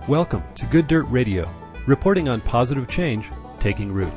Welcome to Good Dirt Radio, reporting on positive change taking root.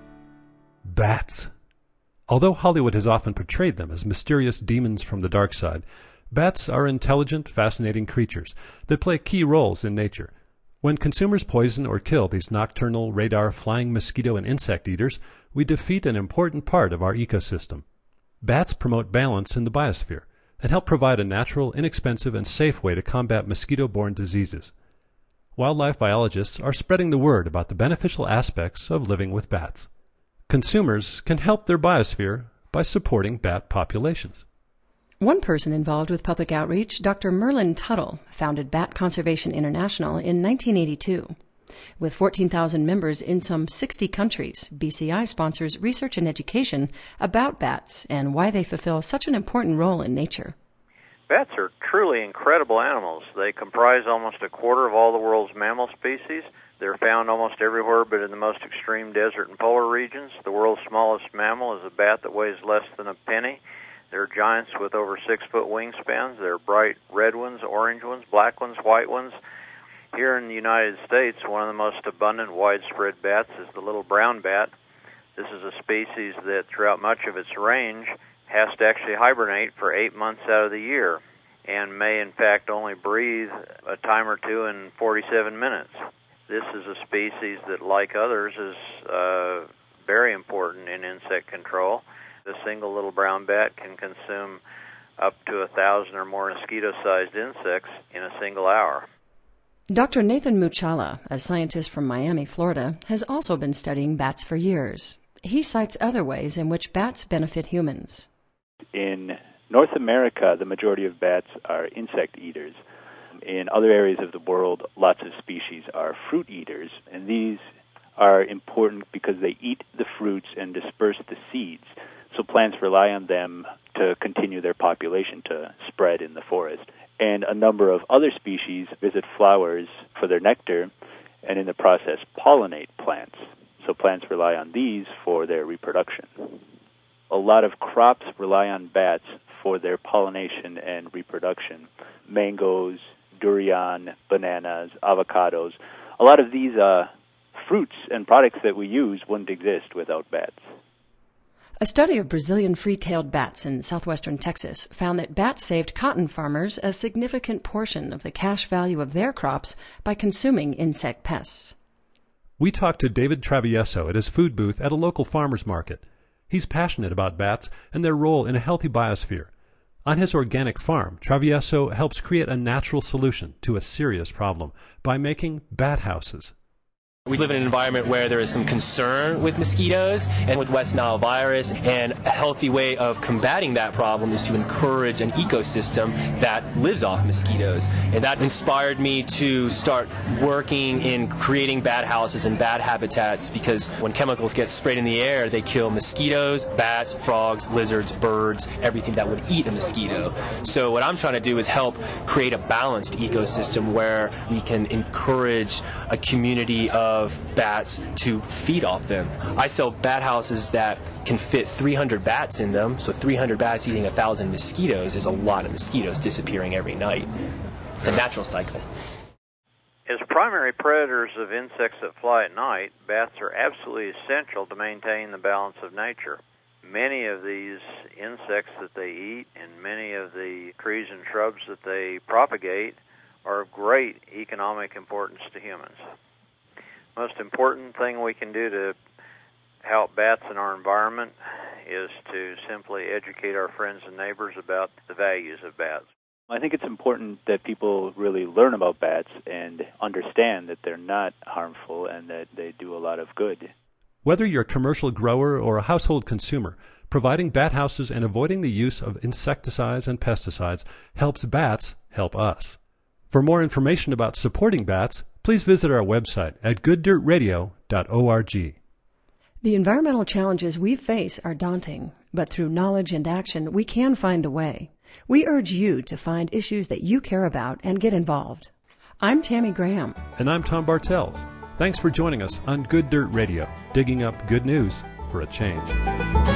Bats. Although Hollywood has often portrayed them as mysterious demons from the dark side, bats are intelligent, fascinating creatures that play key roles in nature. When consumers poison or kill these nocturnal, radar, flying mosquito and insect eaters, we defeat an important part of our ecosystem. Bats promote balance in the biosphere and help provide a natural, inexpensive, and safe way to combat mosquito-borne diseases. Wildlife biologists are spreading the word about the beneficial aspects of living with bats. Consumers can help their biosphere by supporting bat populations. One person involved with public outreach, Dr. Merlin Tuttle, founded Bat Conservation International in 1982. With 14,000 members in some 60 countries, BCI sponsors research and education about bats and why they fulfill such an important role in nature. Bats are truly incredible animals. They comprise almost a quarter of all the world's mammal species. They're found almost everywhere but in the most extreme desert and polar regions. The world's smallest mammal is a bat that weighs less than a penny. They're giants with over 6-foot wingspans. They're bright red ones, orange ones, black ones, white ones. Here in the United States, one of the most abundant widespread bats is the little brown bat. This is a species that throughout much of its range has to actually hibernate for 8 months out of the year and may in fact only breathe a time or two in 47 minutes. This is a species that, like others, is very important in insect control. The single little brown bat can consume up to 1,000 or more mosquito-sized insects in a single hour. Dr. Nathan Muchala, a scientist from Miami, Florida, has also been studying bats for years. He cites other ways in which bats benefit humans. In North America, the majority of bats are insect eaters. In other areas of the world, lots of species are fruit eaters, and these are important because they eat the fruits and disperse the seeds. So plants rely on them to continue their population to spread in the forest. And a number of other species visit flowers for their nectar and in the process pollinate plants. So plants rely on these for their reproduction. A lot of crops rely on bats for their pollination and reproduction. Mangoes, durian, bananas, avocados. A lot of these fruits and products that we use wouldn't exist without bats. A study of Brazilian free-tailed bats in southwestern Texas found that bats saved cotton farmers a significant portion of the cash value of their crops by consuming insect pests. We talked to David Travieso at his food booth at a local farmer's market. He's passionate about bats and their role in a healthy biosphere. On his organic farm, Travieso helps create a natural solution to a serious problem by making bat houses. We live in an environment where there is some concern with mosquitoes and with West Nile virus, and a healthy way of combating that problem is to encourage an ecosystem that lives off mosquitoes. And that inspired me to start working in creating bat houses and bat habitats, because when chemicals get sprayed in the air, they kill mosquitoes, bats, frogs, lizards, birds, everything that would eat a mosquito. So what I'm trying to do is help create a balanced ecosystem where we can encourage a community of bats to feed off them. I sell bat houses that can fit 300 bats in them, so 300 bats eating 1,000 mosquitoes is a lot of mosquitoes disappearing every night. It's a natural cycle. As primary predators of insects that fly at night, bats are absolutely essential to maintain the balance of nature. Many of these insects that they eat and many of the trees and shrubs that they propagate are of great economic importance to humans. Most important thing we can do to help bats in our environment is to simply educate our friends and neighbors about the values of bats. I think it's important that people really learn about bats and understand that they're not harmful and that they do a lot of good. Whether you're a commercial grower or a household consumer, providing bat houses and avoiding the use of insecticides and pesticides helps bats help us. For more information about supporting bats, please visit our website at gooddirtradio.org. The environmental challenges we face are daunting, but through knowledge and action, we can find a way. We urge you to find issues that you care about and get involved. I'm Tammy Graham. And I'm Tom Bartels. Thanks for joining us on Good Dirt Radio, digging up good news for a change.